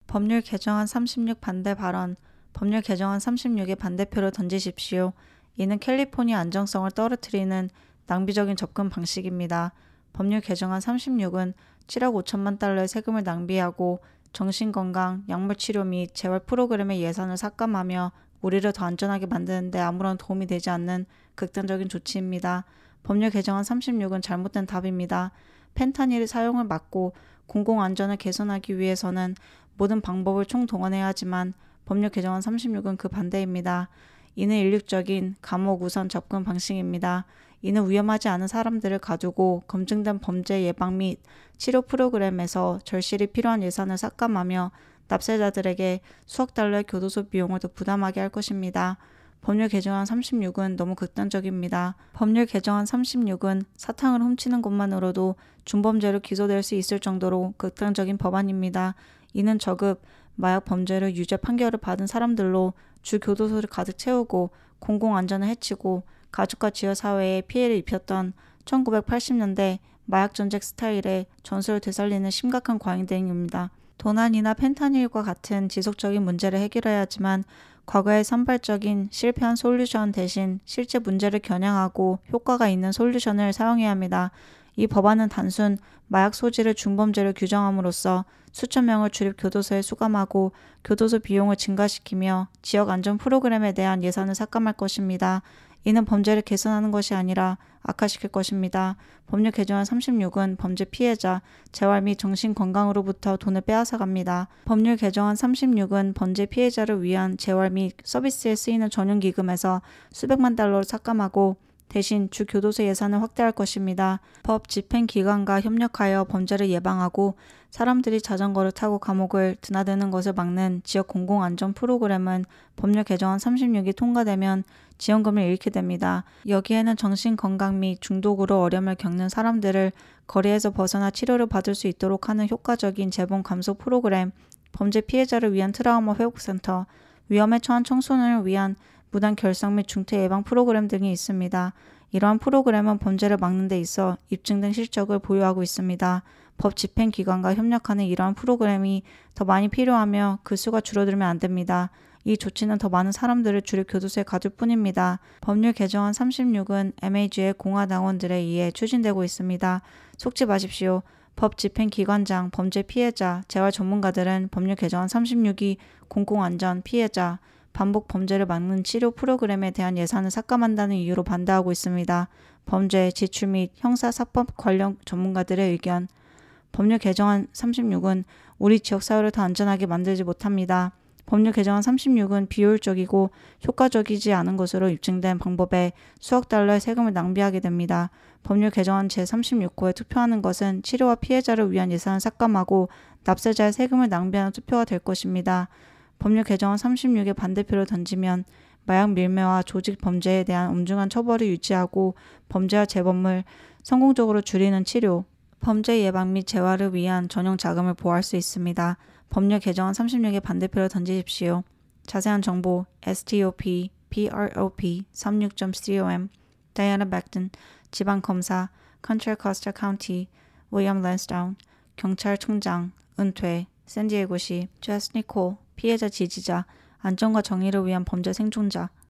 법률 개정안 36 반대 발언. 법률 개정안 36에 반대표를 던지십시오. 이는 캘리포니아 안정성을 떨어뜨리는 낭비적인 접근 방식입니다. 법률 개정안 36은 7억 5천만 달러의 세금을 낭비하고 정신건강, 약물치료 및 재활 프로그램의 예산을 삭감하며 우리를 더 안전하게 만드는 데 아무런 도움이 되지 않는 극단적인 조치입니다. 법률 개정안 36은 잘못된 답입니다. 펜타닐 사용을 막고 공공안전을 개선하기 위해서는 모든 방법을 총동원해야 하지만 법률 개정안 36은 그 반대입니다. 이는 인륜적인 감옥 우선 접근 방식입니다. 이는 위험하지 않은 사람들을 가두고 검증된 범죄 예방 및 치료 프로그램에서 절실히 필요한 예산을 삭감하며 납세자들에게 수억 달러의 교도소 비용을 더 부담하게 할 것입니다. 법률 개정안 36은 너무 극단적입니다. 법률 개정안 36은 사탕을 훔치는 것만으로도 중범죄로 기소될 수 있을 정도로 극단적인 법안입니다. 이는 저급 마약 범죄로 유죄 판결을 받은 사람들로 주 교도소를 가득 채우고 공공안전을 해치고 가족과 지역사회에 피해를 입혔던 1980년대 마약 전쟁 스타일의 전설을 되살리는 심각한 과잉 대응입니다. 도난이나 펜타닐과 같은 지속적인 문제를 해결해야 하지만 과거의 산발적인 실패한 솔루션 대신 실제 문제를 겨냥하고 효과가 있는 솔루션을 사용해야 합니다. 이 법안은 단순 마약 소지를 중범죄로 규정함으로써 수천 명을 주립 교도소에 수감하고 교도소 비용을 증가시키며 지역 안전 프로그램에 대한 예산을 삭감할 것입니다. 이는 범죄를 개선하는 것이 아니라 악화시킬 것입니다. 법률 개정안 36은 범죄 피해자, 재활 및 정신건강으로부터 돈을 빼앗아갑니다. 법률 개정안 36은 범죄 피해자를 위한 재활 및 서비스에 쓰이는 전용기금에서 수백만 달러를 삭감하고 대신 주 교도소 예산을 확대할 것입니다. 법 집행기관과 협력하여 범죄를 예방하고 사람들이 자전거를 타고 감옥을 드나드는 것을 막는 지역 공공안전 프로그램은 법률 개정안 36이 통과되면 지원금을 잃게 됩니다. 여기에는 정신건강 및 중독으로 어려움을 겪는 사람들을 거리에서 벗어나 치료를 받을 수 있도록 하는 효과적인 재범 감소 프로그램, 범죄 피해자를 위한 트라우마 회복센터, 위험에 처한 청소년을 위한 무단 결석 및 중퇴 예방 프로그램 등이 있습니다. 이러한 프로그램은 범죄를 막는 데 있어 입증된 실적을 보유하고 있습니다. 법 집행기관과 협력하는 이러한 프로그램이 더 많이 필요하며 그 수가 줄어들면 안 됩니다. 이 조치는 더 많은 사람들을 주립 교도소에 가둘 뿐입니다. 법률 개정안 36은 MAG의 공화당원들에 의해 추진되고 있습니다. 속지 마십시오. 법 집행기관장, 범죄 피해자, 재활 전문가들은 법률 개정안 36이 공공안전, 피해자, 반복 범죄를 막는 치료 프로그램에 대한 예산을 삭감한다는 이유로 반대하고 있습니다. 범죄, 지출 및 형사사법 관련 전문가들의 의견. 법률 개정안 36은 우리 지역사회를 더 안전하게 만들지 못합니다. 법률 개정안 36은 비효율적이고 효과적이지 않은 것으로 입증된 방법에 수억 달러의 세금을 낭비하게 됩니다. 법률 개정안 제36호에 투표하는 것은 치료와 피해자를 위한 예산을 삭감하고 납세자의 세금을 낭비하는 투표가 될 것입니다. 법률 개정안 36에 반대표를 던지면 마약 밀매와 조직 범죄에 대한 엄중한 처벌을 유지하고 범죄와 재범을 성공적으로 줄이는 치료, 범죄 예방 및 재활을 위한 전용 자금을 보호할 수 있습니다. 법률 개정안 36에 반대표를 던지십시오. 자세한 정보 STOP PROP 36.com 다이애나 백든 지방검사 컨트라 코스타 카운티 윌리엄 랜스다운 경찰청장 은퇴 샌디에고시 제스 니콜 피해자 지지자 안전과 정의를 위한 범죄 생존자